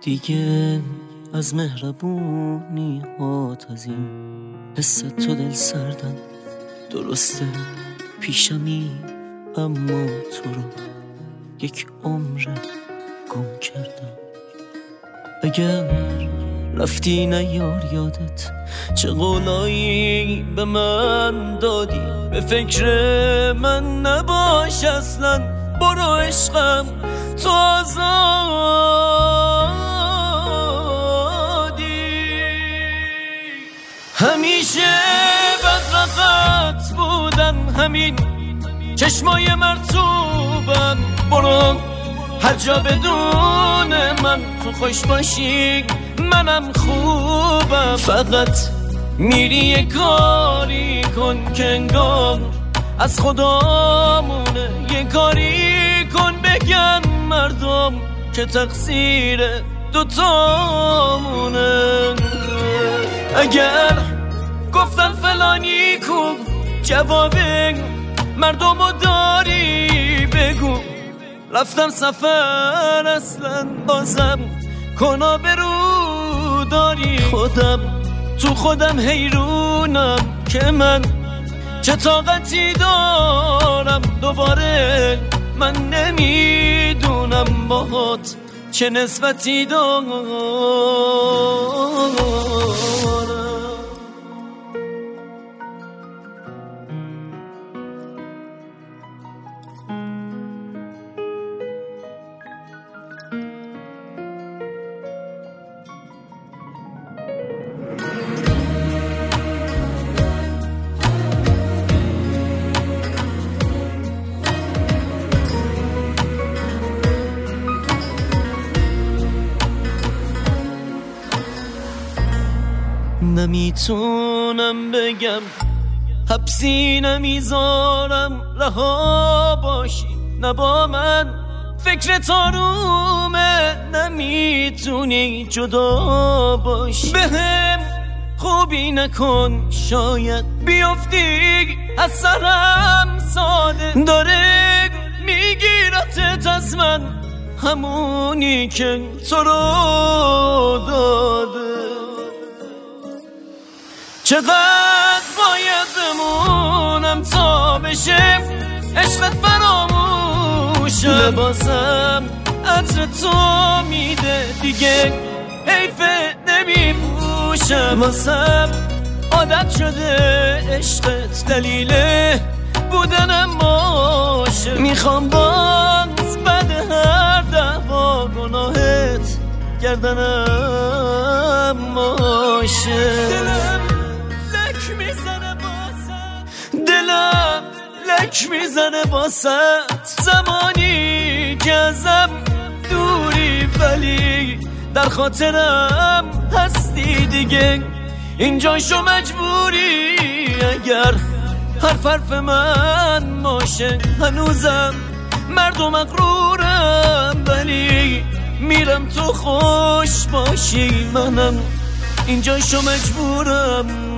دیگه از مهربونی هات، از این حس تو دل سردم. درسته پیشمی اما تو رو یک عمر گم کردم. اگر رفتی نیار یادت چه قولایی به من دادی، به فکر من نباش اصلا، برو عشقم تو آزادی. همیشه بدرقت بودن همین چشمای مرطوبم، برو هر جا بدون من تو خوش باشی منم خوبم. فقط میری یه کاری کن که انگار از خدامونه، یه کاری کن بگن مردم که تقصیر دوتامونه. اگر گفتن فلانی کو جواب مردمو داری بگو، رفتم سفر اصلا بازم کنا برو داری. خودم تو خودم حیرونم که من چه طاقتی دارم، دوباره من نمیدونم باهات چه نسبتی دارم. نمیتونم بگم حبسی نمیذارم رها باشی، نه با من فکر تارومه، نمیتونی جدا باشی. بهم خوبی نکن شاید بیفتی از سرم ساده، داره میگیرتت از من همونی که تو رو داده. چقدر باید بمونم تا بشه عشقت فراموشم، لباسم عطر تو میده دیگه حیفه نمیپوشم. واسم عادت شده عشقت دلیل بودنم باشه، میخوام باز بعد هر دعوا گناهت گردنم باشه. دلم لک میزنه باست زمانی که ازم دوری، ولی در خاطرم هستی دیگه اینجاشو مجبوری. اگر حرف من باشه هنوزم مرد و مغرورم، ولی میرم تو خوش باشی منم اینجاشو مجبورم.